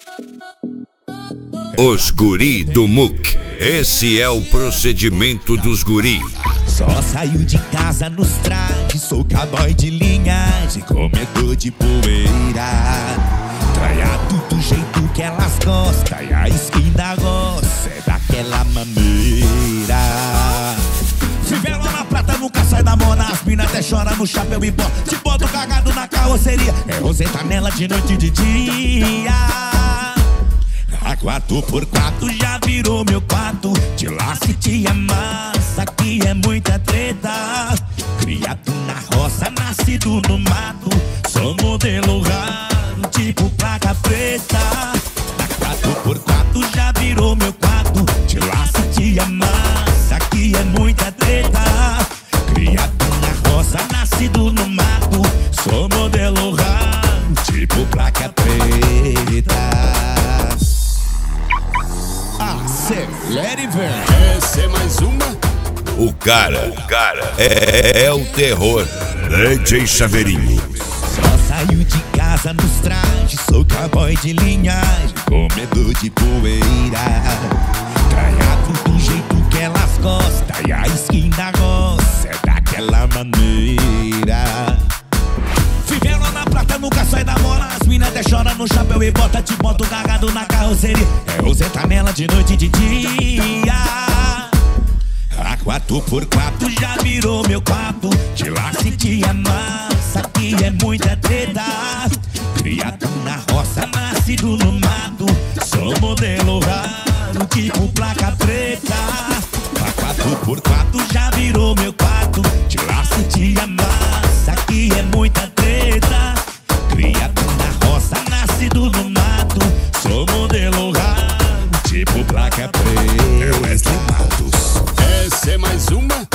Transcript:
Os guri do MUC. Esse é o procedimento dos guri. Só saio de casa nos trajes, sou cowboy de linhagem, comedor de poeira. Traiado do jeito que elas gostam, e a esquina gosta é daquela maneira. Fivela na prata, nunca sai da mona, as mina até chora no chapéu e bota. Te boto cagado na carroceria, é roseta nela de noite e de dia. A 4x4 já virou meu quarto, de lá se te amassa, aqui é muita treta. Criado na roça, nascido no mato, sou modelo raro, tipo placa preta. A 4x4 já virou meu quarto, de lá se te amassa, aqui é muita treta. Criado na roça, nascido no mato, sou modelo raro, tipo placa preta. Acelere, velho. Essa é mais uma. O cara é o terror. DJ Chaveirinho. Só saio de casa nos trajes, sou cowboy de linhagem, comedor de poeira. Traiado do jeito que elas gostam, e a esquina gosta é daquela maneira. Fivela na prata, nunca sai da mola, as mina até chora no chapéu e bota. Te boto cagado na carroceria, é roseta nela de noite e de dia. A 4x4 já virou meu quarto, de lá se te amassa, aqui é muita treta. Criado na roça, nascido no mato, sou modelo raro, tipo placa preta. A 4x4 já virou meu quarto, de lá se te amassa, aqui é muita treta. Criado na roça, nascido no mato, sou modelo raro, tipo placa preta. Essa é mais uma.